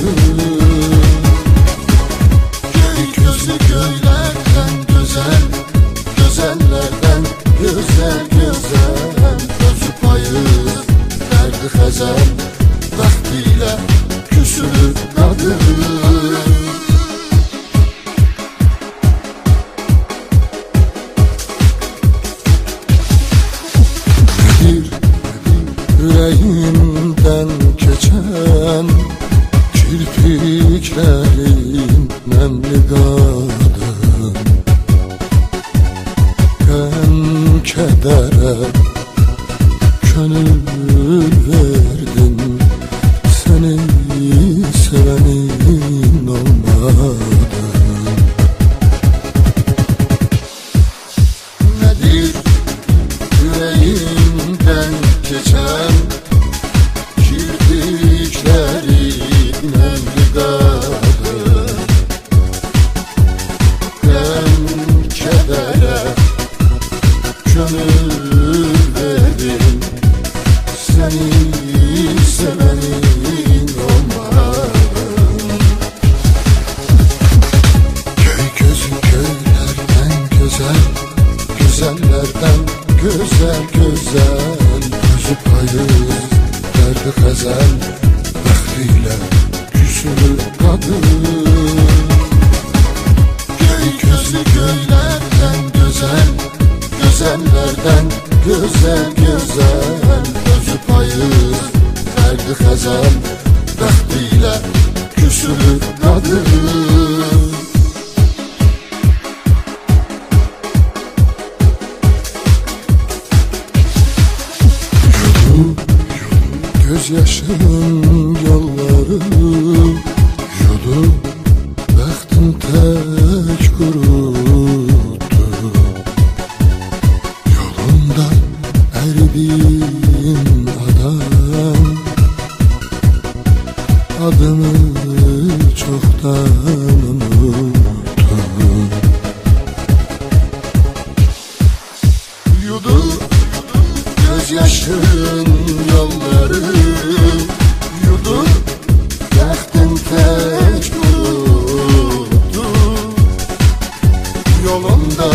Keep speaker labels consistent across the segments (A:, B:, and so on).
A: Göy gözlü göylerden güzel, güzellerden güzel güzel. Gözü payız, derdi xəzəl, bəxtiyle küsülür kadın. Yüreğimden geçen kirpiklerin nemli kadın, hem kedere gönül verdin, seni sevenin olmadı. Nedir yüreğimden geçen kirpiklerin nemli kadın, hem kedere gönül verdin, seni sevenin olmadım. Köy gözü köylerden güzel, güzellerden güzel güzel. Gözü payız, derdi xəzəl, bəxtiyle küsülür kadın. Köy gözü köylerden güzel, güzellerden güzel güzel. Gözü payız, derdi xəzəl, bəxtiyle küsülür kadın. Gözyaşın yolları yudu, bəxtim tək qurutdu. Yolunda əridin adam, adını çoxdan unuttum. Yudu gözyaşın yolları yudu, bəxtim tək qurutdu. Yolunda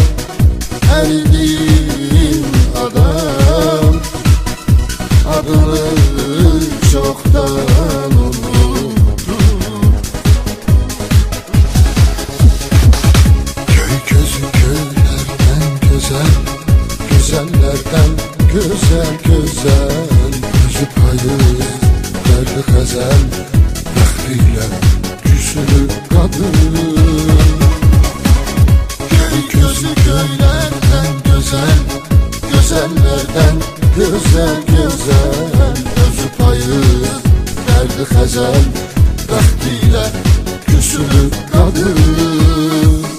A: əridin adam, adını çoxdan unutdu. Köy gözü köylerden güzel, güzellerden güzel güzel. Gözü payız, derdi xəzəl, bəxtiyle küsülür kadın. Köy gözü köylerden güzel, güzellerden güzel güzel. Gözü payız, derdi xəzəl, bəxtiyle küsülür kadın.